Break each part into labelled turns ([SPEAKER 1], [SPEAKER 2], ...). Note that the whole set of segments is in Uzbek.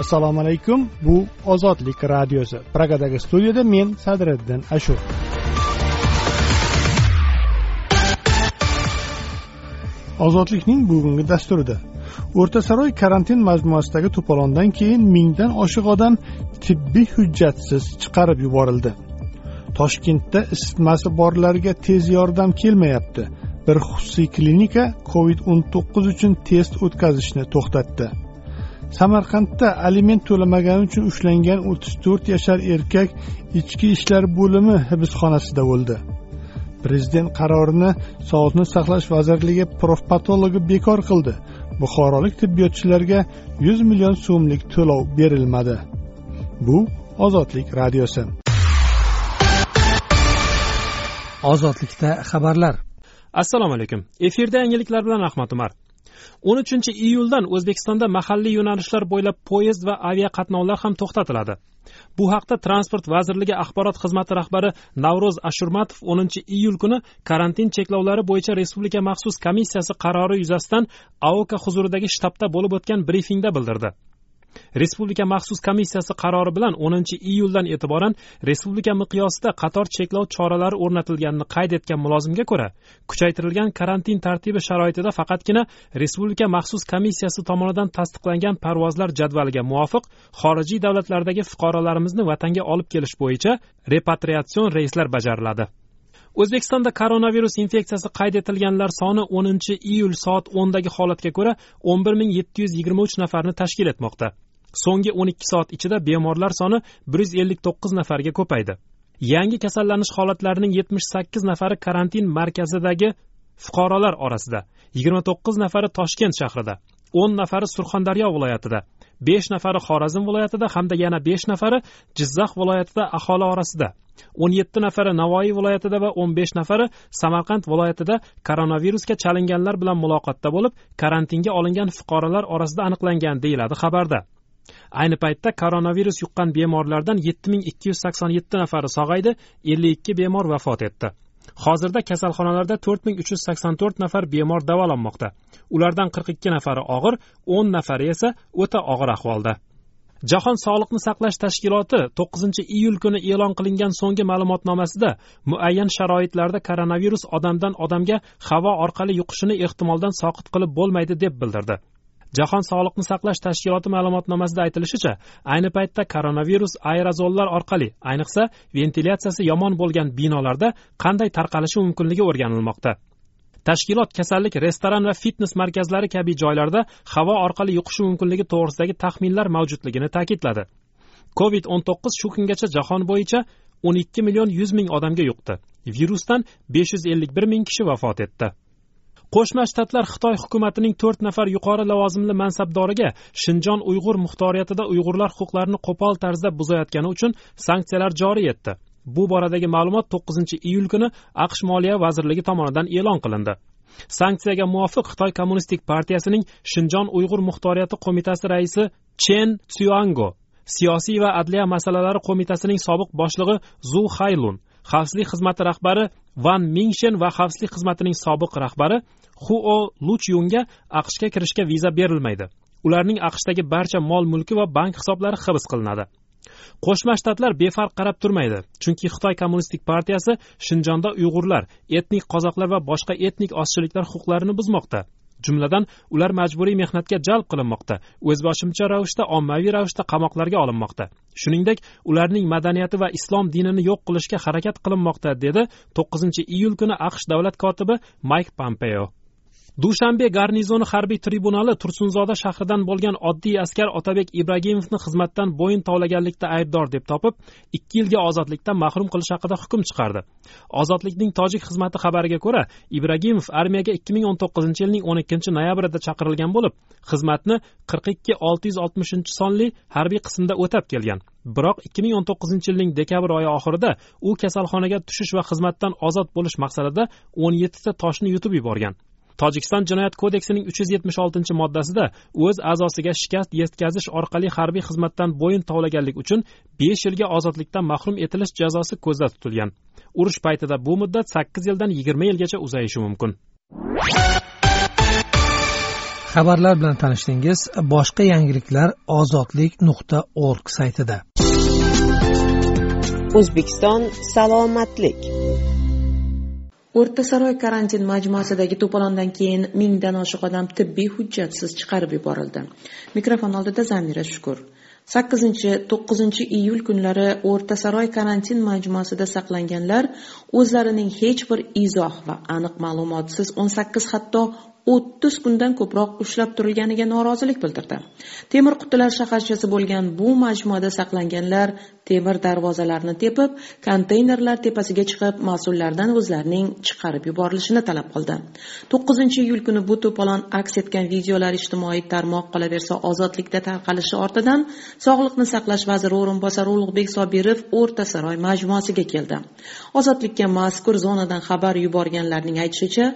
[SPEAKER 1] Assalomu alaykum. Bu Ozodlik radiosi. Pragadagi studiyada men Sadriddin Ashur. Ozodlikning bugungi dasturida O'rtasaroy karantin majmuasidagi to'polondan keyin mingdan oshiq odam tibbiy hujjatsiz chiqarib yuborildi. Toshkentda isitmasi borlarga tez yordam kelmayapti. Bir xususiy klinika COVID-19 uchun test o'tkazishni to'xtatdi. Samarqandda aliment to'lamagani uchun ushlangan 34 yashar erkak ichki ishlar bo'limi hibsxonasida o'ldi. Prezident qarorini Sog'liqni saqlash vazirligi profpatologi bekor qildi. Buxorolik tibbiyotchilarga 100 million so'mlik to'lov berilmadi. Bu Ozodlik radiosi.
[SPEAKER 2] Ozodlikda xabarlar.
[SPEAKER 3] Assalomu alaykum. Efirda yangiliklar bilan Ahmad Umar. 13-iyuldan O'zbekistonda mahalliy yo'nalishlar bo'ylab poyezd va aviaqatnovlar ham to'xtatiladi. Bu haqda Transport vazirligi axborot xizmati rahbari Navro'z Ashurmatov 10-iyul kuni karantin cheklovlari bo'yicha Respublika maxsus komissiyasi qarori yuzasidan AOKA huzuridagi shtabda bo'lib o'tgan brifingda bildirdi. Respublika maxsus komissiyasi qarori bilan 10-iyuldan e'tiboran respublika miqyosida qator cheklov choralari o'rnatilganini qayd etgan mulozimga ko'ra, kuchaytirilgan karantin tartibi sharoitida faqatgina respublika maxsus komissiyasi tomonidan tasdiqlangan parvozlar jadvaliga muvofiq xorijiy davlatlardagi fuqarolarimizni vatanga olib kelish bo'yicha repatriatsion reyslar bajariladi. O'zbekistonda koronavirus infeksiyasi qayd etilganlar soni 10-iyul soat 10 dagi holatga ko'ra 11723 nafarni tashkil etmoqda. So'nggi 12 soat ichida bemorlar soni 159 nafarga ko'paydi. Yangi kasallanish holatlarining 78 nafari karantin markazidagi fuqarolar orasida, 29 nafari Toshkent shahrida, 10 nafari Surxondaryo viloyatida, 5 nafari Xorazm viloyatida hamda yana 5 nafari Jizzax viloyatida aholi orasida, 17 nafari Navoiy viloyatida va 15 nafari Samarqand viloyatida koronavirusga chalinganlar bilan muloqotda bo'lib, karantinga olingan fuqarolar orasida aniqlangan deyiladi xabarda. Ayni paytda koronavirus yuqqan bemorlardan 7287 nafari sog'aydi, 52 bemor vafot etdi. Hozirda kasalxonalarda 4384 nafar bemor davolanmoqda. Ulardan 42 nafari og'ir, 10 nafari esa o'ta og'ir ahvolda. Jahon Sog'liqni saqlash tashkiloti 9-iyul kuni e'lon qilingan so'nggi ma'lumotnomasida muayyan sharoitlarda koronavirus odamdan odamga havo orqali yuqishini ehtimoldan soqit qilib bo'lmaydi deb bildirdi. Jahon Sog'liqni saqlash tashkiloti ma'lumotnomasida aytilishicha, ayni paytda koronavirus aerozollar orqali, ayniqsa ventilyatsiyasi yomon bo'lgan binolarda qanday tarqalishi mumkinligi o'rganilmoqda. Tashkilot kasallik restoran va fitnes markazlari kabi joylarda havo orqali yuqishi mumkinligi to'g'risidagi taxminlar mavjudligini ta'kidladi. COVID-19 shu kungacha jahon bo'yicha 12 million 100 ming odamga yuqdi. Virusdan 551 ming kishi vafot etdi. Qo'shma Shtatlar Xitoy hukumatining 4 nafar yuqori lavozimli mansabdoriga Shinjon Uyg'ur muxtoriyatida Uyg'urlar huquqlarini qo'pol tarzda buzayotgani uchun sanksiyalar joriy etdi. Bu boradagi ma'lumot 9-iyul kuni AQSh Moliya vazirligi tomonidan e'lon qilindi. Sanksiyaga muvofiq Xitoy Kommunistik partiyasining Shinjon Uyg'ur muxtoriyati qo'mitasi raisi Chen Tsuango, siyosiy va adliya masalalari qo'mitasining sobiq boshlig'i Zu Hailun, xavfsizlik xizmati rahbari Van Mingshen va xavfsizlik xizmatining sobiq rahbari Huo Luchyunga AQShga kirishga viza berilmaydi. Ularning AQShdagi barcha mol-mulki va bank hisoblari hibs qilinadi. Qo'shma Shtatlar befarq qarab turmaydi, chunki Xitoy Kommunistik partiyasi Shinjonda Uyg'urlar, etnik qozoqlar va boshqa etnik ozchiliklar huquqlarini buzmoqda. Jumladan, ular majburiy mehnatga jalb qilinmoqda, o'zboshimcha ravishda ommaviy ravishda qamoqlarga olinmoqda. Shuningdek, ularning madaniyati va islom dinini yo'q qilishga harakat qilinmoqda, dedi 9-iyul kuni AQSh davlat kotibi Mike Pompeo. Dushanbe garnizoni harbiy tribunali Tursunzoda shahridan bo'lgan oddiy askar Otabek Ibragimovni xizmatdan bo'yin tovlaganlikda aybdor deb topib, 2 yilga ozodlikdan mahrum qilish haqida hukm chiqardi. Ozodlikning tojik xizmati xabariga ko'ra, Ibragimov armiyaga 2019-yilning 12-noyabrida chaqirilgan bo'lib, xizmatni 42660 sonli harbiy qismda o'tab kelgan. Biroq 2019-yilning dekabr oyi oxirida u kasalxonaga tushish va xizmatdan ozod bo'lish maqsadida 17 ta toshni yutib yuborgan. Tojikiston Jinoyat kodeksining 376-moddasida o'z a'zosiga shikast yetkazish orqali harbiy xizmatdan bo'yin tovlaganlik uchun 5 yilga ozodlikdan mahrum etilish jazosi ko'zda tutilgan. Urush paytida bu muddat 8 yildan 20 yilgacha uzayishi mumkin.
[SPEAKER 2] xabarlar bilan tanishdingiz. Boshqa yangiliklar ozodlik.org saytida.
[SPEAKER 4] O'zbekiston salomatlik. O'rtasaroy karantin majmuasidagi to'polondan keyin 1000 dan oshiq odam tibbiy hujjatsiz chiqarib yuborildi. Mikrofon oldida Zamira Shukur. 8-9 iyul kunlari O'rtasaroy karantin majmuasida saqlanganlar o'zlarining hech bir izoh va aniq ma'lumotsiz 18 hatto 30 kundan ko'proq ushlab turilganiga norozilik bildirdi. Temir qutilar shaharchasi bo'lgan bu majmuada saqlanganlar temir darvozalarni tepib, konteynerlar tepasiga chiqib, mas'ullardan o'zlarining chiqarib yuborilishini talab qildi. 9-iyul kuni bu to'polon aks etgan videolar ijtimoiy tarmoq qolaversa ozodlikda tarqalishi ortidan Sog'liqni saqlash vaziri o'rinbosari Ulug'bek Sobirov O'rtasaroy majmuasiga keldi. Ozodlikka mazkur zonadan xabar yuborganlarning aytishicha,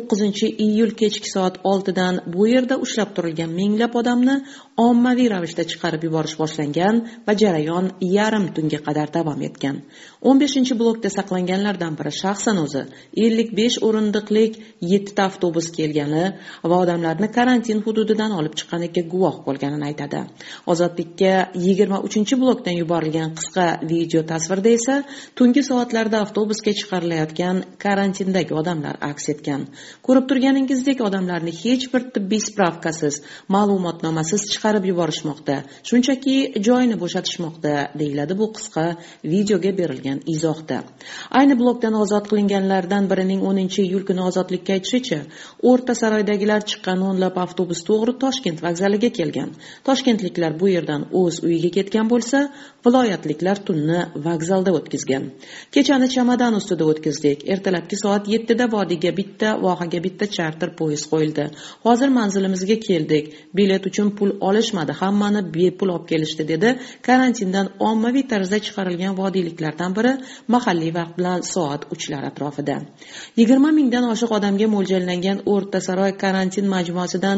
[SPEAKER 4] 9-iyul kechki soat 6 dan bu yerda ushlab turilgan minglab odamni ommaviy ravishda chiqarib yuborish boshlangan va jarayon yarim tunga qadar davom etgan. 15-blokda saqlanganlardan biri shaxsan o'zi 55 o'rindiqlik 7 ta avtobus kelgani va odamlarni karantin hududidan olib chiqqaniga guvoh bo'lganini aytadi. Ozodlikka 23-blokdan yuborilgan qisqa video tasvirda esa tungi soatlarda avtobusga chiqarilayotgan karantindagi odamlar aks etgan. Ko'rib turganingizdek odamlarni hech bir tibbiy spravkasiz, ma'lumotnomasiz chiqarib yuborishmoqda. Shunchaki joyini bo'shatishmoqda, deyiladi bu qisqa videoga berilgan izohda. Ayni blokdan ozod qilinganlardan birining 10-iyul kuni ozodlikka aytishicha, O'rtasaroydagilar chiqqan o'nlab avtobus to'g'ri Toshkent vokzaliga kelgan. Toshkentliklar bu yerdan o'z uyiga ketgan bo'lsa, viloyatliklar tunni vokzalda o'tkazgan. Kechani chamadan ustida o'tkazdik. Ertalabki soat 7 da vodiyga bitta, vohaga bitta charter poyezd qo'yildi. Hozir manzilimizga keldik. Bilet uchun pul olishmadi, hammani bepul olib kelishdi, dedi karantindan ommaviy tarzda chiqarilgan vodiyliklardan biri mahalliy vaqt bilan soat 3lar atrofida. 20 mingdan oshiq odamga mo'ljallangan O'rtasaroy karantin majmuasidan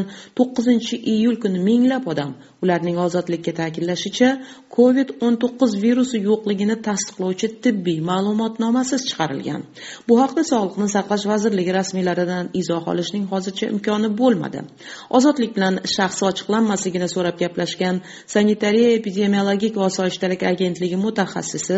[SPEAKER 4] 9-iyul kuni minglab odam, ularning ozodlikka ta'kidlashicha, COVID-19 virusi yo'qligini tasdiqlovchi tibbiy ma'lumotnomasiz chiqarilgan. Bu haqda Sog'liqni saqlash vazirligi rasmiylaridan izoh olishning hozircha imkoni bo'lmadi. Ozodlik bilan shaxsi ochiqlanmasligini so'rab gaplashgan Sanitariya epidemiologik osoyishtalik agentligi mutaxassisi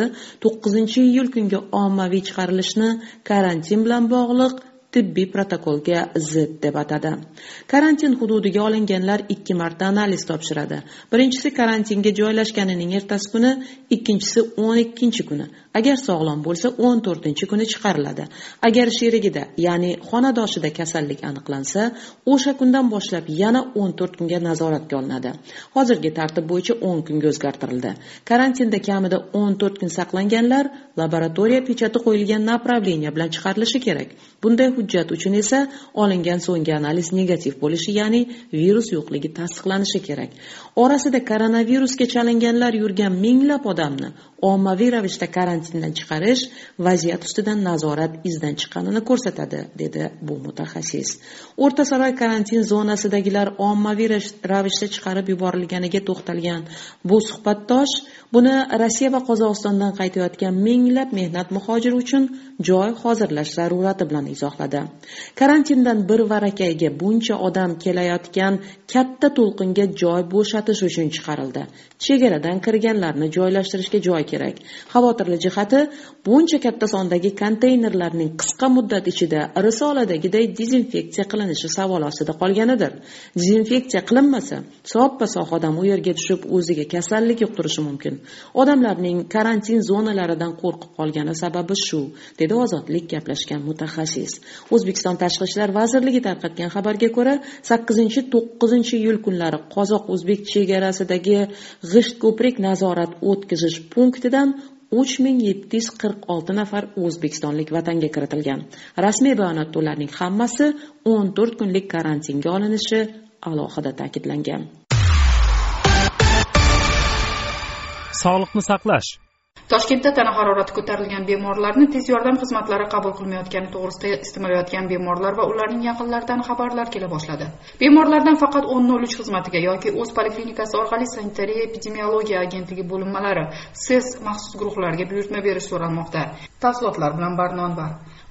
[SPEAKER 4] 9-iyul kungi ommaviy chiqarilishni karantin bilan bog'liq tibbiy protokolga zid deb atadi. Karantin hududiga olinganlar 2 marta analiz topshiradi. Birinchisi karantinga joylashganining ertasi kuni, ikkinchisi 12-kuni. Agar sog'lom bo'lsa 14-kuni chiqariladi. Agar sherigida, ya'ni xonadoshida kasallik aniqlansa, o'sha kundan boshlab yana 14 kunga nazoratga olinadi. Hozirgi tartib bo'yicha 10 kunga o'zgartirildi. Karantinda kamida 14 kun saqlanganlar laboratoriya pechati qo'yilgan направление bilan chiqarilishi kerak. Bunday hujjat uchun esa olingan so'nggi analiz negativ bo'lishi, ya'ni virus yo'qligi tasdiqlanishi kerak. Orasida koronavirusga chalinganlar yurgan minglab odamni ommaviy ravishda karantindan chiqarish vaziyat ustidan nazorat izdan chiqqanini ko'rsatadi, dedi bu mutaxassis. O'rtasaroy karantin zonasidagilar ommaviy ravishda chiqarib yuborilganiga to'xtalgan bu suhbatdosh buni Rossiya va Qozog'istondan qaytayotgan minglab mehnat muhojiri uchun joy hozirlash zarurati bilan izohladi. Karantindan bir varakayga buncha odam kelayotgan katta to'lqinga joy bo'shatish uchun chiqarildi. Chegaradan kirganlarni joylashtirishga joy kerak. Xavotirli jihati, buncha katta sondagi konteynerlarning qisqa muddat ichida risoladagiday dezinfeksiya qilinishi savol ostida qolganidir. Dezinfeksiya qilinmasa, soppa-sog' odam u yerga tushib o'ziga kasallik yuqtirishi mumkin. Odamlarning karantin zonalaridan qo'rqib qolgani sababi shu, dedi ozodlik gaplashgan mutaxassis. O'zbekiston Tashqi ishlar vazirligi tarqatgan xabarga ko'ra, 8-9-iyul kunlari qozoq-o'zbek chegarasidagi G'isht ko'prik nazorat o'tkazish punktidan 3746 nafar o'zbekistonlik vatanga kiritilgan. Rasmiy bayonotda ularning hammasi 14 kunlik karantinga olinishi alohida ta'kidlangan.
[SPEAKER 3] Sog'liqni saqlash.
[SPEAKER 5] Toshkentda tana harorati ko'tarilgan bemorlarni tez yordam xizmatlari qabul qilmayotgani to'g'risida istimilayotgan bemorlar va ularning yaqinlaridan xabarlar kela boshladi. Bemorlardan faqat 1003 xizmatiga yoki o'z poliklinikasi orqali sanitariya epidemiologiya agentligi bo'linmalari SES maxsus guruhlariga buyurtma berish so'ralmoqda. Tafsilotlar bilan Barnonvar.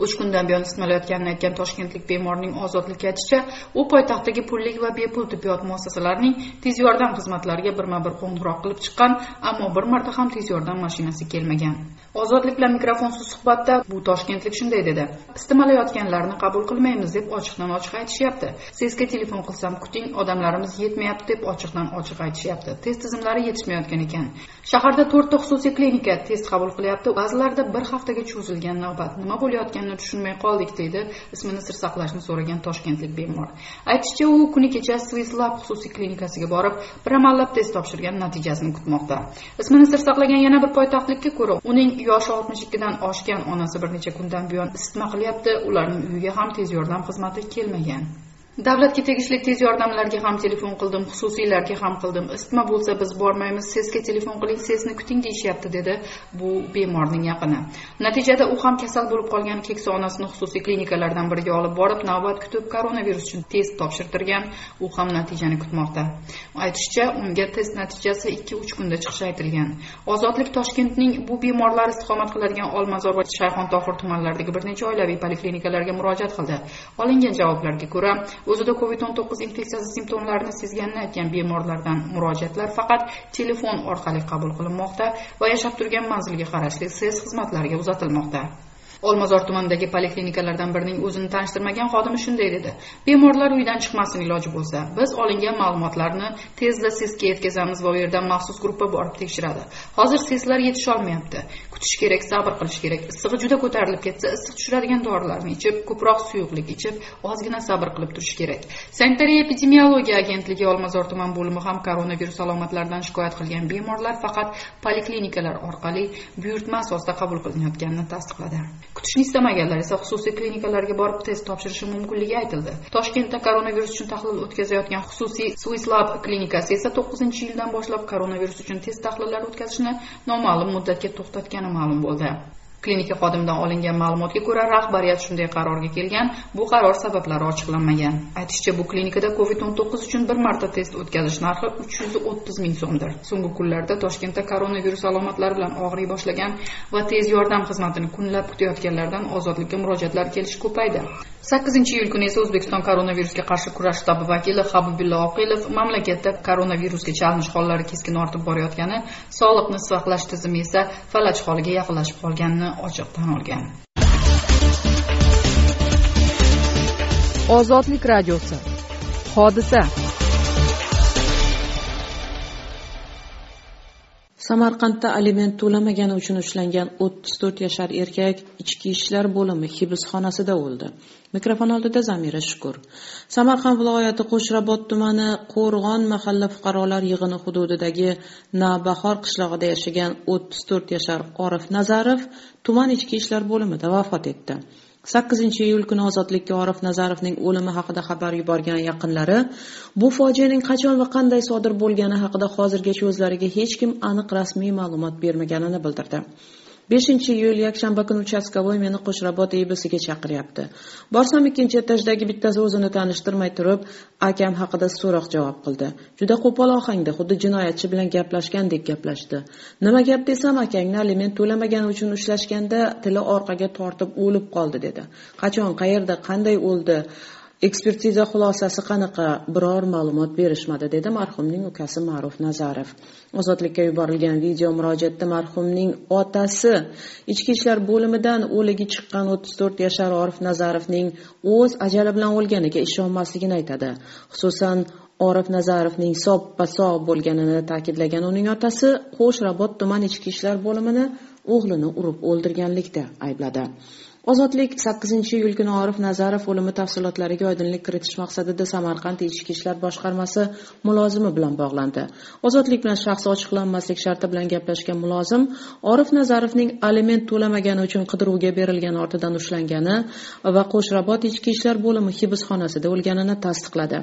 [SPEAKER 5] 3 kundan buyon isitmalayotganini aytgan toshkentlik bemorning ozodlikka aytishicha, u poytaxtdagi pullik va bepul tibbiyot muassasalarining tez yordam xizmatlariga birma-bir qo'ng'iroq qilib chiqqan, ammo bir marta ham tez yordam mashinasi kelmagan. Ozodlik bilan mikrofonsiz suhbatda bu toshkentlik shunday dedi: "Isitmalayotganlarni qabul qilmaymiz deb ochiqdan-ochiq aytishyapti. Sizga telefon qilsam kuting, odamlarimiz yetmayapti deb ochiqdan-ochiq aytishyapti. Test tizimlari yetishmayotgan ekan. Shaharda 4 ta xususiy klinika test qabul qilyapti. Ba'zilarida bir haftaga cho'zilgan navbat. Nima bo'layotganini tushunmay qoldik", deydi ismini sir saqlashni so'ragan toshkentlik bemor. Aytishicha, u kuni kecha Swisslab xususiy klinikasiga borib, bir amallab test topshirgan, natijasini kutmoqda. Ismini sir saqlagan yana bir poytaxtlikka ko'ra, uning yoshi 62 dan oshgan, onasi bir necha kundan buyon isitma qilyapti. Ularning uyiga ham tez yordam xizmati kelmagan. Davlatga tegishli tez yordamlarga ham telefon qildim, xususiylarga ham qildim. Isitma bo'lsa biz bormaymiz, sizga telefon qiling, sizni kuting deyishyapti, dedi bu bemorning yaqini. Natijada u ham kasal bo'lib qolgan keksa onasini xususiy klinikalardan biriga olib borib, navbat kutib koronavirus uchun test topshirtirgan. U ham natijani kutmoqda. Aytishicha, unga test natijasi 2-3 kunda chiqishi aytilgan. Ozodlik Toshkentning bu bemorlar istiqomat qiladigan Olmazor va Shayxontohur tumanlaridagi bir necha oilaviy poliklinikalarga murojaat qildi. Olingan javoblarga ko'ra, o'zida COVID-19 infeksiyasi simptomlarini sezganini aytgan bemorlardan murojaatlar faqat telefon orqali qabul qilinmoqda va yashab turgan manzilga qarashli SES xizmatlariga uzatilmoqda. Olmazor tumanidagi poliklinikalardan birining o'zini tanishtirmagan xodimi shunday dedi: "Bemorlar uydan chiqmasin iloji bo'lsa, biz olingan ma'lumotlarni tezda SESga yetkazamiz va u yerdan maxsus gruppa borib tekshiradi. Hozir SESlar yetisha olmayapti. Kutish kerak, sabr qilish kerak. Issig'i juda ko'tarilib ketsa, issiq tushiradigan dorilarni ichib, ko'proq suyuqlik ichib, ozgina sabr qilib turish kerak." Sanitariya epidemiologiya agentligi Olmazor tuman bo'limi ham koronavirus alomatlaridan shikoyat qilgan bemorlar faqat poliklinikalar orqali buyurtma asosida qabul qilinayotganini tasdiqladi. Kutishni istamaganlar esa xususiy klinikalarga borib test topshirishi mumkinligi aytildi. Toshkentda koronavirus uchun tahlil o'tkazayotgan xususiy Swisslab klinikasi esa 9-yildan boshlab koronavirus uchun test tahlillari o'tkazishni noma'lum muddatga to'xtatgani ma'lum bo'ldi. Klinika xodimidan olingan ma'lumotga ko'ra, rahbariyat shunday qarorga kelgan. Bu qaror sabablari ochiqlanmagan. Aytishicha, bu klinikada COVID-19 uchun bir marta test o'tkazish narxi 330 ming so'mdir. So'nggi kunlarda Toshkentda koronavirus alomatlari bilan og'riy boshlagan va tez yordam xizmatini kunlab kutayotganlardan ozodlikka murojaatlar kelishi ko'paydi. 8-iyul kuni esa O'zbekiston koronavirusga qarshi kurash shtabi vakili Habibulla Oqilov mamlakatda koronavirusga chalinish hollari keskin ortib borayotgani, sog'liqni saqlash tizimi esa falaj holiga yaqinlashib qolganini ochiq tan olgan.
[SPEAKER 6] Ozodlik radiosi. Hodisa.
[SPEAKER 4] Samarqandda aliment to'lamagani uchun ushlangan 34 yashar erkak ichki ishlar bo'limi hibsxonasida o'ldi. Mikrofon oldida Zamira Shukur. Samarqand viloyati Qo'shrabot tumani Qo'rg'on mahalla fuqarolar yig'ini hududidagi Navbahor qishlog'ida yashagan 34 yashar Orif Nazarov tuman ichki ishlar bo'limida vafot etdi. 8-iyul kuni ozodlikka Orif Nazarovning o'limi haqida xabar yuborgan yaqinlari bu fojianing qachon va qanday sodir bo'lgani haqida hozirgacha o'zlariga hech kim aniq rasmiy ma'lumot bermaganini bildirdi. 5-iyul yakshanba kuni uchastkavoy meni Qo'shrabot EBSga chaqiryapti. Borsam ikkinchi etajdagi bittasi o'zini tanishtirmay turib, akam haqida so'roq javob qildi. Juda qo'pol ohangda, xuddi jinoyatchi bilan gaplashgandek gaplashdi. Nima gap desam, akangni aliment to'lamagani uchun ushlashganda tili orqaga tortib o'lib qoldi dedi. Qachon, qayerda, qanday o'ldi? Ekspertiza xulosasi qanaqa? Biror ma'lumot berishmadi, dedi marhumning ukasi Ma'ruf Nazarov. Ozodlikka yuborilgan video murojaatda marhumning otasi ichki ishlar bo'limidan o'ligi chiqqan 34 yashar Orif Nazarovning o'z ajali bilan o'lganiga ishonmasligini aytadi. Xususan, Orif Nazarovning soppa-sog' bo'lganini ta'kidlagan uning otasi Qo'shrabot tuman ichki ishlar bo'limini o'g'lini urib o'ldirganlikda aybladi. Ozodlik 8-iyul kuni Orif Nazarov o'limi tafsilotlariga oydinlik kiritish maqsadida Samarqand ichki ishlar boshqarmasi mulozimi bilan bog'landi. Ozodlik bilan shaxsi ochiqlanmaslik sharti bilan gaplashgan mulozim Orif Nazarovning aliment to'lamagani uchun qidiruvga berilgani ortidan ushlangani va Qo'shrabot ichki ishlar bo'limi hibsxonasida o'lganini tasdiqladi.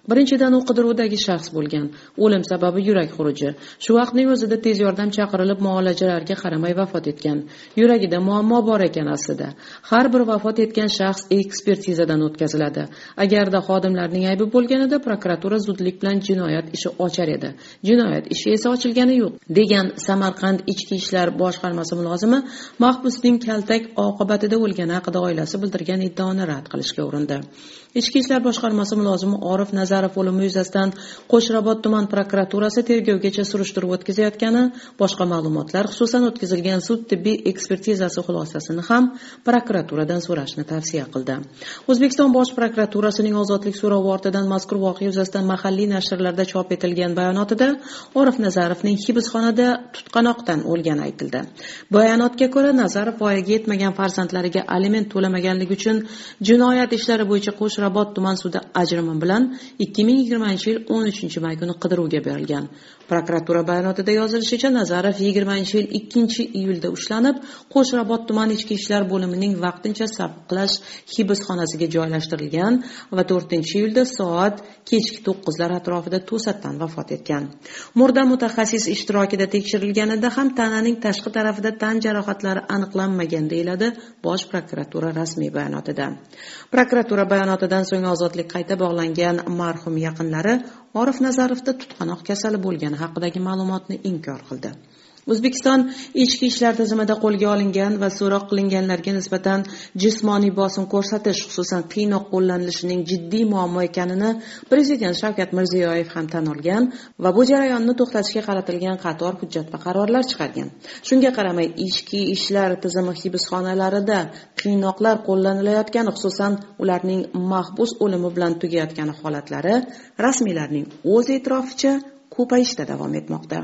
[SPEAKER 4] Birinchidan, u qidiruvdagi shaxs bo'lgan. O'lim sababi yurak xuruji. Shu vaqtning o'zida tez yordam chaqirilib, muolajalarga qaramay vafot etgan. Yuragida muammo bor ekan aslida. Har bir vafot etgan shaxs ekspertizadan o'tkaziladi. Agarda xodimlarning aybi bo'lganida prokuratura zudlik bilan jinoyat ishi ochar edi. Jinoyat ishi esa ochilgani yo'q, degan Samarqand Ichki ishlar boshqarmasi mulozimi mahbusning kaltak oqibatida o'lgani haqida oilasi bildirgan iddaoni rad qilishga urindi. Ichki ishlar boshqarmasi mulozimi Orif Nazarov o'limi yuzasidan Qo'shrabot tuman prokuraturasi tergovgacha surishtiruv o'tkazayotgani, boshqa ma'lumotlar, xususan o'tkazilgan sud tibbiy ekspertizasi xulosasini ham prokuraturadan so'rashni tavsiya qildi. O'zbekiston Bosh prokuraturasining ozodlik so'rovi ortidan mazkur voqea yuzasidan mahalliy nashrlarda chop etilgan bayonotida Orif Nazarovning hibsxonada tutqanoqdan o'lgani aytildi. Bayonotga ko'ra, Nazarov voyaga yetmagan farzandlariga aliment to'lamaganligi uchun jinoyat ishlari bo'yicha Qo'shrabot tuman sudi ajrimi bilan 2020-yil 13-may kuni qidiruvga berilgan. Prokuratura bayonotida yozilishicha, Nazarov 20-yil 2-iyulda ushlanib, Qo'shrabot tuman ichki ishlar bo'limining vaqtincha saqlash hibsxonasiga joylashtirilgan va 4-iyulda soat kechki 9lar atrofida to'satdan vafot etgan. Murda mutaxassis ishtirokida tekshirilganida ham tananing tashqi tarafida tan jarohatlari aniqlanmagan, deyiladi Bosh prokuratura rasmiy bayonotida. Prokuratura bayonotidan so'ng ozodlik qayta bog'langan marhum yaqinlari Orif Nazarovda tutqanoq kasali bo'lgani haqidagi ma'lumotni inkor qildi. O'zbekiston ichki ishlar tizimida qo'lga olingan va so'roq qilinganlarga nisbatan jismoniy bosim ko'rsatish, xususan qiynoq qo'llanilishining jiddiy muammo ekanini Prezident Shavkat Mirziyoyev ham tan olgan va bu jarayonni to'xtatishga qaratilgan qator hujjat va qarorlar chiqargan. Shunga qaramay, ichki ishlar tizimi hibsxonalarida qiynoqlar qo'llanilayotgani, xususan ularning mahbus o'limi bilan tugayotgani holatlari rasmiylarning o'z e'tiroficha ko'payishda davom etmoqda.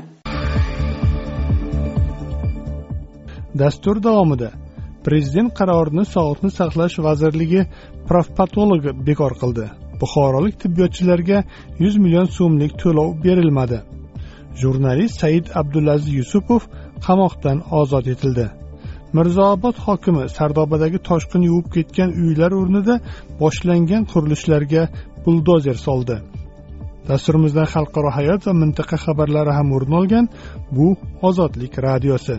[SPEAKER 1] Dastur davomida Prezident qarorini Sog'liqni saqlash vazirligi profpatologi bekor qildi. Buxorolik tibbiyotchilarga 100 million so'mlik to'lov berilmadi. Jurnalist Said Abdulaziz Yusupov qamoqdan ozod etildi. Mirzoobod hokimi Sardobadagi toshqin yuvib ketgan uylar o'rnida boshlangan qurilishlarga buldozer soldi. Dasturimizdan xalqaro hayot va mintaqa xabarlari ham o'rin olgan. Bu Ozodlik radiosi.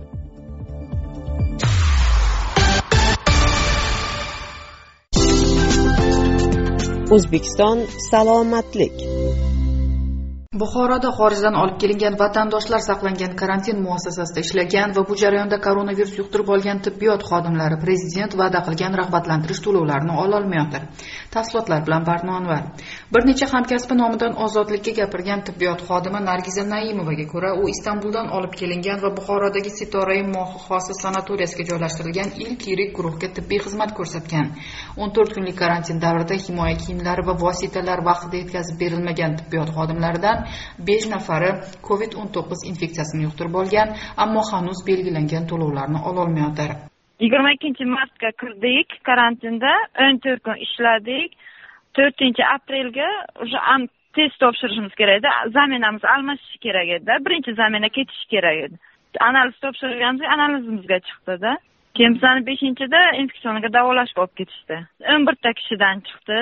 [SPEAKER 7] O'zbekiston salomatlik.
[SPEAKER 5] Buxoroda xorijdan olib kelingan vatandoshlar saqlangan karantin muassasasida ishlagan va bu jarayonda koronavirus yuqtirib olgan tibbiyot xodimlari Prezident va'da qilgan rag'batlantirish to'lovlarini ola olmayapti. Tafsilotlar bilan Barno Anvar. Bir necha hamkasbi nomidan Ozodlikka gapirgan tibbiyot xodimi Nargiza Naimovaga ko'ra, u Istanbuldan olib kelingan va Buxorodagi Sitorai Mohi sanatoriyasiga joylashtirilgan ilk yirik guruhga tibbiy xizmat ko'rsatgan. 14 kunlik karantin davrida himoya kiyimlari va vositalar vaqtida yetkazib berilmagan tibbiyot xodimlaridan 5 nafari COVID-19 infeksiyasini yuqtirib olgan, ammo hanuz belgilangan to'lovlarni ola olmayapti.
[SPEAKER 8] 22-martga kirdik karantinda, 14 kun ishladik. 4-aprelga test topshirishimiz kerak edi. Zaminamiz almashishi kerak edi. Birinchi zamina ketishi kerak edi. Analiz topshirganimizda analizimizga chiqdi-da. Keyin bizani 5-da infeksiyaga davolashga olib ketishdi. 11 ta kishidan chiqdi.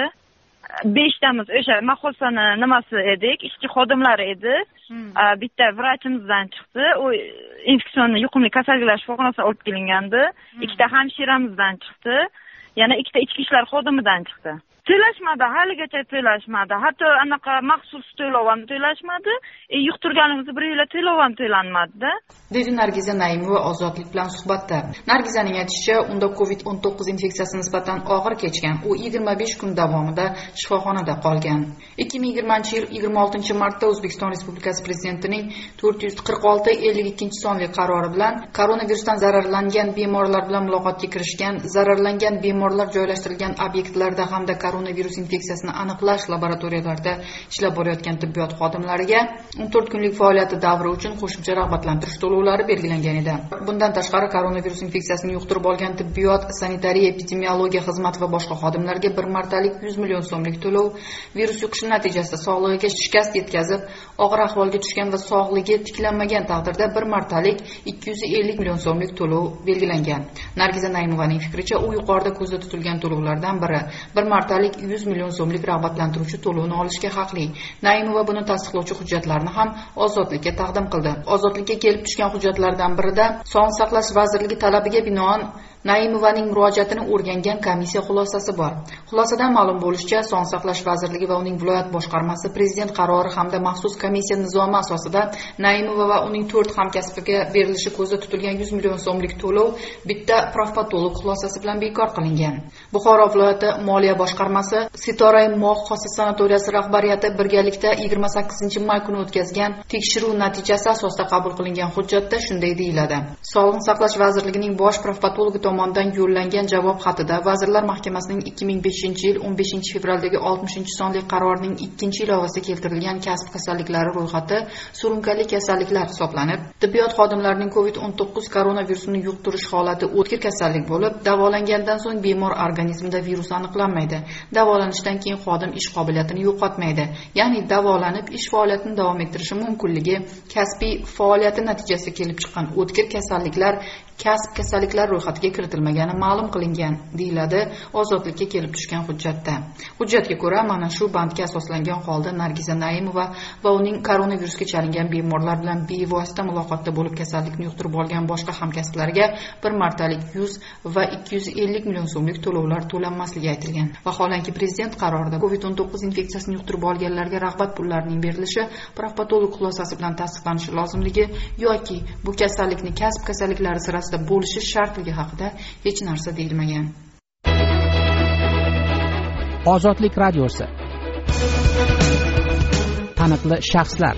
[SPEAKER 8] 5tamiz o'sha mahosani nimasi edik, ishchi xodimlari edi. Bitta vrachimizdan chiqdi. U infeksion yuqumli kasalliklar shifoxonasiga olib kelingandi. 2ta hamshiramizdan chiqdi. Yana 2ta ichki ishlar xodimidan chiqdi. To'lashmadi, haligacha to'lashmadi. Hatto anaqa maxsus to'lov ham to'lashmadi. Yuqtirganimizni bir yil to'lov ham to'lanmadi-da.
[SPEAKER 5] Dedi Nargiza Naimova Ozodlik bilan suhbatda. Nargizaning aytishicha, unda COVID-19 infeksiyasi nisbatan og'ir kechgan. U 25 kun davomida shifoxonada qolgan. 2020-yil 26-martda O'zbekiston Respublikasi Prezidentining 446/52 sonli qarori bilan koronavirusdan zararlangan bemorlar bilan muloqotga kirishgan, zararlangan bemorlar joylashtirilgan obyektlarda hamda koronavirus infeksiyasini aniqlash laboratoriyalarida ishlab borayotgan tibbiyot xodimlariga 14 kunlik faoliyati davri uchun qo'shimcha rag'batlantirish to'lovlari belgilangan edi. Bundan tashqari koronavirus infeksiyasini yuqtirib olgan tibbiyot, sanitariya, epidemiologiya xizmati va boshqa xodimlarga bir martalik 100 million so'mlik to'lov, virus yuqishi natijasida sog'lig'iga shikast yetkazib, og'ir ahvolga tushgan va sog'ligi tiklanmagan taqdirda bir martalik 250 million so'mlik to'lov belgilangan. Nargiza Naimovaning fikricha, u yuqorida ko'zda tutilgan to'lovlardan biri bir martalik haftalik 100 million so'mlik rag'batlantiruvchi to'lovni olishga haqli. Naimova buni tasdiqlovchi hujjatlarni ham ozodlikka taqdim qildi. Ozodlikka kelib tushgan hujjatlardan birida Sog'liqni saqlash vazirligi talabiga binoan Naimovaning murojaatini o'rgangan komissiya xulosasi bor. Xulosadan ma'lum bo'lishicha, Sog'liqni saqlash vazirligi va uning viloyat boshqarmasi prezident qarori hamda maxsus komissiya nizomi asosida Naimova va uning 4 hamkasbiga berilishi ko'zda tutilgan 100 million so'mlik to'lov bitta profpatolog xulosasi bilan bekor qilingan. Buxoro viloyati moliya boshqarmasi Sitoray Moq xossi sanatoriyasi rahbariyati birgalikda 28-may kuni o'tkazgan tekshiruv natijasi asosida qabul qilingan hujjatda shunday deyiladi. Sog'liqni saqlash vazirligining bosh profpatologi tomonidan yo'llangan javob xatida Vazirlar Mahkamasining 2005-yil 15-fevraldagi 60-sonli qarorining 2-ilovasi keltirilgan kasb kasalliklari ro'yxati surunkali kasalliklar hisoblanib, tibbiyot xodimlarining COVID-19 koronavirusini yuqtirish holati o'tkir kasallik bo'lib, davolangandan so'ng bemor organizmida virus aniqlanmaydi. Davolanishdan keyin xodim ish qobiliyatini yo'qotmaydi. Ya'ni davolanib ish faoliyatini davom ettirishi mumkinligi, kasbiy faoliyati natijasida kelib chiqqan o'tkir kasalliklar kasb kasalliklar ro'yxatiga kiritilmagani ma'lum qilingan, deyiladi ozodlikka kelib tushgan hujjatda. Hujjatga ko'ra, mana shu bandga asoslangan holda Nargiza Naimova va uning koronavirusga chalingan bemorlar bilan bevosita muloqotda bo'lib kasallikni yuqtirib olgan boshqa hamkasblariga bir martalik 100 va 250 million so'mlik to'lovlar to'lanmasligi aytilgan. Vaholanki prezident qarorida COVID-19 infeksiyasini yuqtirib olganlarga rag'bat pullarining berilishi profpatolog xulosasi bilan tasdiqlanishi lozimligi yoki bu kasallikni kasb kasalliklari sirasida bo'lishi shartligi haqida hech narsa deyilmagan.
[SPEAKER 7] Ozodlik radiosi. Taniqli shaxslar.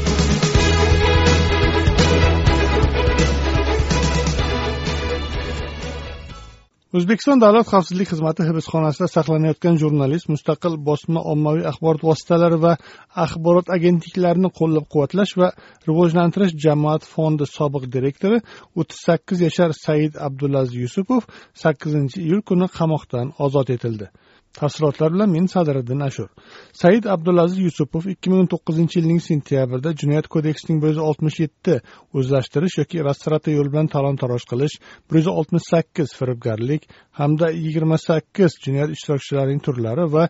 [SPEAKER 1] O'zbekiston Davlat xavfsizlik xizmati hibsxonasida saqlanayotgan jurnalist, mustaqil bosma ommaviy axborot vositalari va axborot agentliklarini qo'llab-quvvatlash va rivojlantirish jamoat fondi sobiq direktori 38 yashar Said Abdulaziz Yusupov 8-iyul kuni qamoqdan ozod etildi. Tafsilotlar bilan men Sadiriddin Ashur. Said Abdulaziz Yusupov 2009-yilning sentyabrida Jinoyat kodeksining 167 o'zlashtirish yoki rastrata yo'l bilan talon-taroj qilish, 168 firibgarlik hamda 28 jinoyat ishtirokchilarining turlari va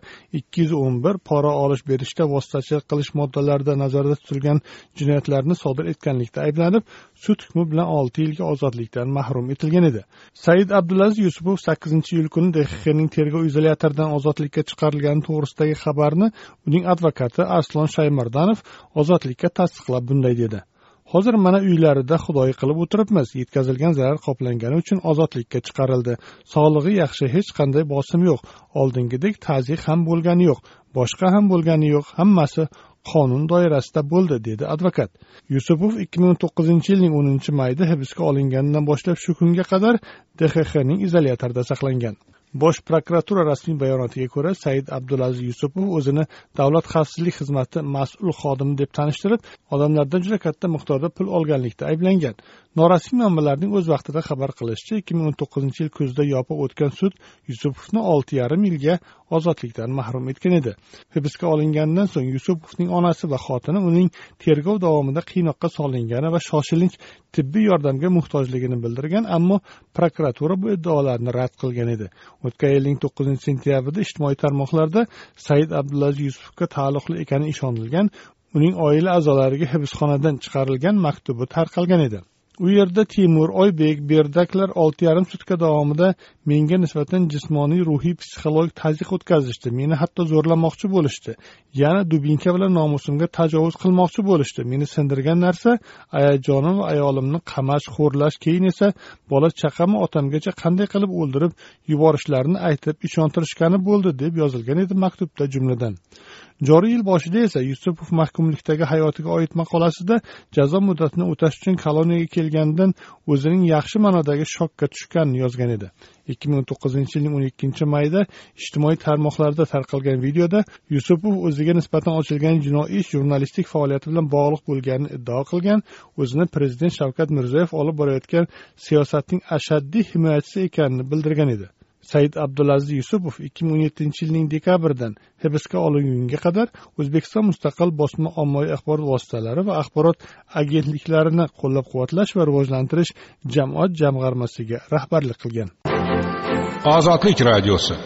[SPEAKER 1] 211 pora olish berishda vositachilik qilish moddalarida nazarda tutilgan jinoyatlarni sodir etganlikda ayblanib, sud hukmi bilan 6 yilga ozodlikdan mahrum etilgan edi. Said Abdulaziz Yusupov 8-iyul kuni DXXning tergov izolyatoridan ozodlikka chiqarilgani to'g'risidagi xabarni uning advokati Arslon Shaymardanov ozodlikka tasdiqlab bunday dedi: Hozir mana uylarida xudoyi qilib o'tiribmiz. Yetkazilgan zarar qoplangani uchun ozodlikka chiqarildi. Sog'lig'i yaxshi, hech qanday bosim yo'q. Oldingidek ta'ziq ham bo'lgani yo'q, boshqa ham bo'lgani yo'q. Hammasi qonun doirasida bo'ldi, dedi advokat. Yusupov 2009-yilning 10-mayida hibsga olinganidan boshlab shu kunga qadar DXXning izolyatorida saqlangan. Bosh prokuratura rasmiy bayonotiga ko'ra, Said Abdulaziz Yusupov o'zini Davlat xavfsizlik xizmati mas'ul xodimi deb tanishtirib, odamlardan juda katta miqdorda pul olganlikda ayblangan. Norasmiy manbalarning o'z vaqtida xabar qilishicha, 2019-yil kuzda yopiq o'tgan sud Yusupovni 6,5 yilga ozodlikdan mahrum etgan edi. Hibsga olingandan so'ng Yusupovning onasi va xotini uning tergov davomida qiynoqqa solingani va shoshilinch tibbiy yordamga muhtojligini bildirgan, ammo prokuratura bu iddaolarni rad qilgan edi. O'tgan yilning 9-sentyabrida ijtimoiy tarmoqlarda Said Abdulaziz Yusupovga taalluqli ekani ishonilgan, uning oila a'zolariga hibsxonadan chiqarilgan maktubi tarqalgan edi. U yerda Timur, Oybek, Berdaklar 6,5 sutka davomida menga nisbatan jismoniy, ruhiy, psixologik tazyiq o'tkazishdi. Meni hatto zo'rlamoqchi bo'lishdi. Yana dubinka bilan nomusimga tajovuz qilmoqchi bo'lishdi. Meni sindirgan narsa ayajonim va ayolimni qamash, xo'rlash, keyin esa bola chaqamni otamgacha qanday qilib o'ldirib yuborishlarini aytib ishontirishgani bo'ldi, deb yozilgan edi maktubda jumladan. Joriy yil boshida esa Yusupov mahkumlikdagi hayotiga oid maqolasida jazo muddatini o'tash uchun koloniyaga kelganidan o'zining yaxshi ma'nodagi shokka tushganini yozgan edi. 2009-yilning 12-mayida ijtimoiy tarmoqlarda tarqalgan videoda Yusupov o'ziga nisbatan ochilgan jinoiy ish jurnalistik faoliyati bilan bog'liq bo'lganini iddao qilgan, o'zini prezident Shavkat Mirziyoyev olib borayotgan siyosatning ashaddiy himoyachisi ekanini bildirgan edi. Said Abdulaziz Yusupov 2017-yilning dekabridan hibsga olingunga qadar O'zbekiston mustaqil bosma ommaviy axborot vositalari va axborot agentliklarini qo'llab-quvvatlash va rivojlantirish jamoat jamg'armasiga rahbarlik qilgan.
[SPEAKER 9] Ozodlik radiosi.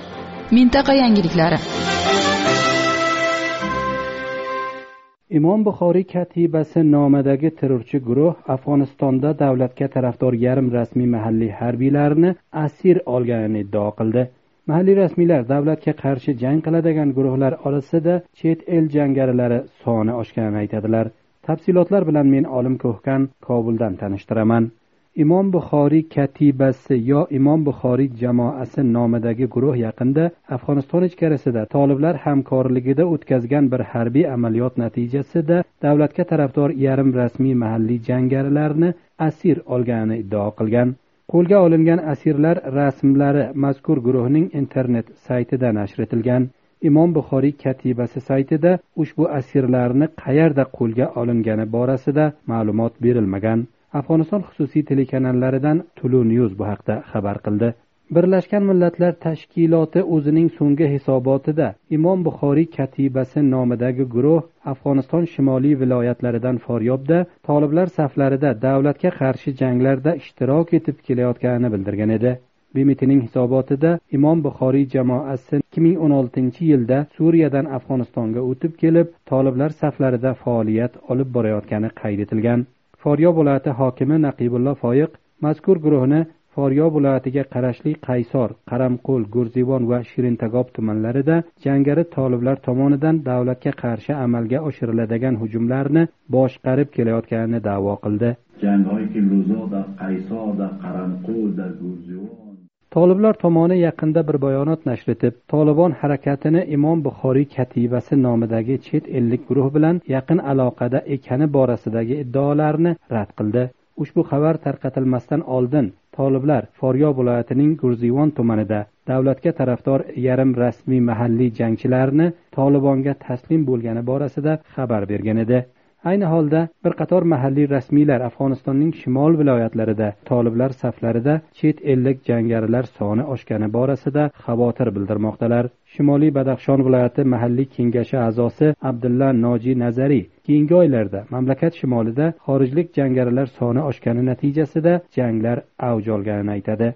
[SPEAKER 6] Mintaqa yangiliklari.
[SPEAKER 9] Imom Buxoriy katibasi nomidagi terrorchi guruh Afg'onistonda davlatga tarafdor yarim rasmiy mahalliy harbiylarni asir olganini iddao qildi. Mahalliy rasmiylar davlatga qarshi jang qiladigan guruhlar orasida chet el jangarilari soni oshganini aytadilar. Tafsilotlar bilan men Olim Ko'hkan Kobuldan tanishtiraman. Imom Buxoriy katibasi yo Imom Buxoriy jamoasi nomidagi guruh yaqinda Afg'oniston ichkarisida toliblar hamkorligida o'tkazgan bir harbiy amaliyot natijasida davlatga tarafdor yarim rasmiy mahalliy jangarilarni asir olganini iddao qilgan. Qo'lga olingan asirlar rasmlari mazkur guruhning internet saytida nashr etilgan. Imom Buxoriy katibasi saytida ushbu asirlarni qayerda qo'lga olingani borasida ma'lumot berilmagan. Afg'oniston xususiy telekanallaridan Tulu News bu haqda xabar qildi. Birlashgan Millatlar Tashkiloti o'zining so'nggi hisobotida Imom Buxoriy katibasi nomidagi guruh Afg'oniston shimoliy viloyatlaridan Faryobda toliblar saflarida davlatga qarshi janglarda ishtirok etib kelayotganini bildirgan edi. BMTning hisobotida Imom Buxoriy jamoasi 2016-yilda Suriyadan Afg'onistonga o'tib kelib, toliblar saflarida faoliyat olib borayotgani qayd etilgan. Faryob viloyati hokimi Naqibullo Foyiq mazkur guruhni Faryob viloyatiga qarashli Qaysor, Qaramqo'l, Go'rzivon va Shirintagob tumanlarida jangari toliblar tomonidan davlatga qarshi amalga oshiriladigan hujumlarni boshqarib kelayotganini da'vo qildi. Toliblar tomoni yaqinda bir bayonot nashr etib, Tolibon harakatini Imom Buxoriy katibasi nomidagi chet ellik guruh bilan yaqin aloqada ekani borasidagi iddaolarni rad qildi. Ushbu xabar tarqatilmasdan oldin toliblar Faryob viloyatining Go'rzivon tumanida davlatga tarafdor yarim rasmiy mahalliy jangchilarni Tolibonga taslim bo'lgani borasida xabar bergan edi. Ayni holda bir qator mahalliy rasmiylar Afg'onistonning shimol viloyatlarida toliblar saflarida chet ellik jangarilar soni oshgani borasida xavotir bildirmoqdalar. Shimoliy Badaxshon viloyati mahalliy kengashi a'zosi Abdulla Noji Nazariy keyingi oylarda mamlakat shimolida xorijlik jangarilar soni oshgani natijasida janglar avj olganini aytadi.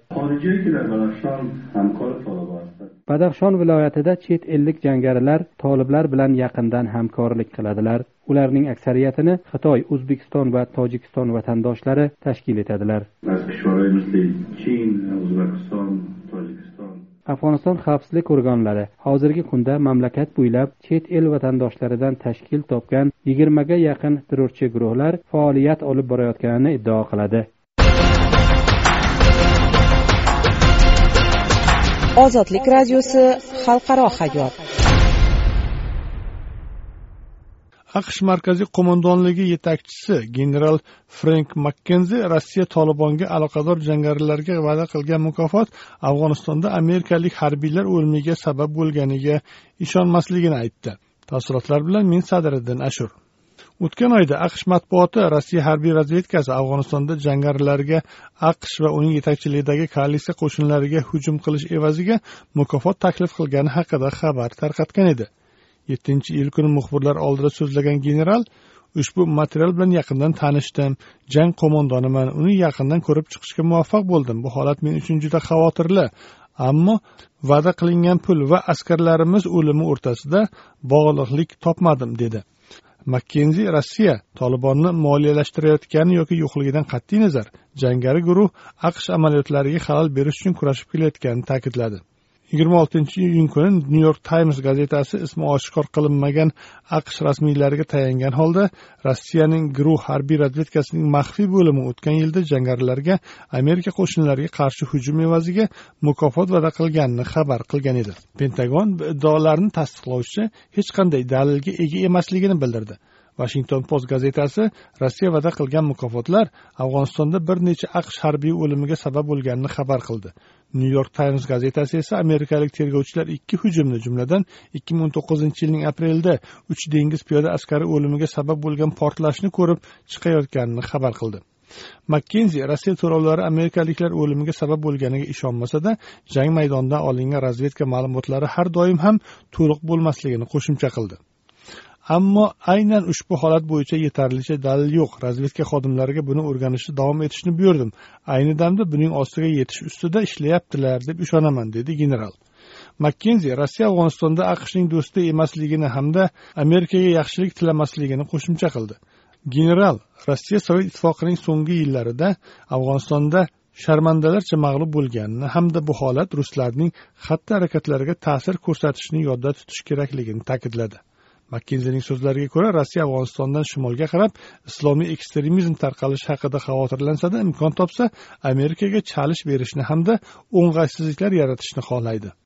[SPEAKER 9] Badaxshon viloyatida chet ellik jangarilar toliblar bilan yaqindan hamkorlik qiladilar. Ularning aksariyatini Xitoy, O'zbekiston va Tojikiston vatandoshlari tashkil etadilar. Afg'oniston xavfsizlik organlari hozirgi kunda mamlakat bo'ylab chet el vatandoshlaridan tashkil topgan 20 ga yaqin terrorchi guruhlar faoliyat olib borayotganini iddao qiladi.
[SPEAKER 4] Ozodlik radiosi xalqaro hayot.
[SPEAKER 1] AQSh markaziy qo'mondonligi yetakchisi general Frank Makkenzi Rossiya Tolibonga aloqador jangarilarga va'da qilgan mukofot Afg'onistonda amerikalik harbiylar o'limiga sabab bo'lganiga ishonmasligini aytdi. Tafsilotlar bilan men Sadriddin Ashur. O'tgan oyda AQSh matbuoti Rossiya harbiy razvedkasi Afg'onistonda jangarilarga AQSh va uning yetakchiligidagi koalitsiya qo'shinlariga hujum qilish evaziga mukofot taklif qilgani haqida xabar tarqatgan edi. 7-iyul kuni muxbirlar oldida so'zlagan general ushbu material bilan yaqindan tanishdim, jang qo'mondoniman, uni yaqindan ko'rib chiqishga muvaffaq bo'ldim. Bu holat men uchun juda xavotirli, ammo va'da qilingan pul va askarlarimiz o'limi o'rtasida bog'liqlik topmadim dedi. Makkenzi Rossiya Tolibonni moliyalashtirayotgani yoki yo'qligidan qat'iy nazar jangari guruh AQSh amaliyotlariga xalal berish uchun kurashib kelayotganini ta'kidladi. 26-iyun kuni New York Times gazetasi ismi oshkor qilinmagan AQSh rasmiylariga tayangan holda Rossiyaning guruh harbiy razvedkasining maxfiy bo'limi o'tgan yilda jangarilarga Amerika qo'shinlariga qarshi hujum evaziga mukofot va'da qilganini xabar qilgan edi. Pentagon bu iddaolarni tasdiqlovchi hech qanday dalilga ega emasligini bildirdi. Washington Post gazetasi Rossiya va'da qilgan mukofotlar Afg'onistonda bir necha AQSh harbiy o'limiga sabab bo'lganini xabar qildi. New York Times gazetasi esa amerikalik tergovchilar ikki hujumni, jumladan 2019-yilning aprelida 3 dengiz piyoda askari o'limiga sabab bo'lgan portlashni ko'rib chiqayotganini xabar qildi. Makkenzi Rossiya to'rovlari amerikaliklar o'limiga sabab bo'lganiga ishonmasa-da, jang maydonidan olingan razvedka ma'lumotlari har doim ham to'liq bo'lmasligini qo'shimcha qildi. Ammo aynan ushbu holat bo'yicha yetarlicha dalil yo'q. Razvedka xodimlariga buni o'rganishni davom etishni buyurdim. Ayni damda buning ostiga yetish ustida ishlayaptilar deb ishonaman, dedi general. Makkenzi Rossiya Afg'onistonda AQShning do'sti emasligini hamda Amerikaga yaxshilik tilamasligini qo'shimcha qildi. General Rossiya Sovet ittifoqining so'nggi yillarida Afg'onistonda sharmandalarcha mag'lub bo'lganini hamda bu holat ruslarning xatti-harakatlariga ta'sir ko'rsatishini yodda tutish kerakligini ta'kidladi. Makkenzining so'zlariga ko'ra, Rossiya Afg'onistondan shimolga qarab islomiy ekstremizm tarqalishi haqida xavotirlansa-da, imkon topsa Amerikaga chalish berishni hamda o'ng'aysizliklar yaratishni xohlaydi.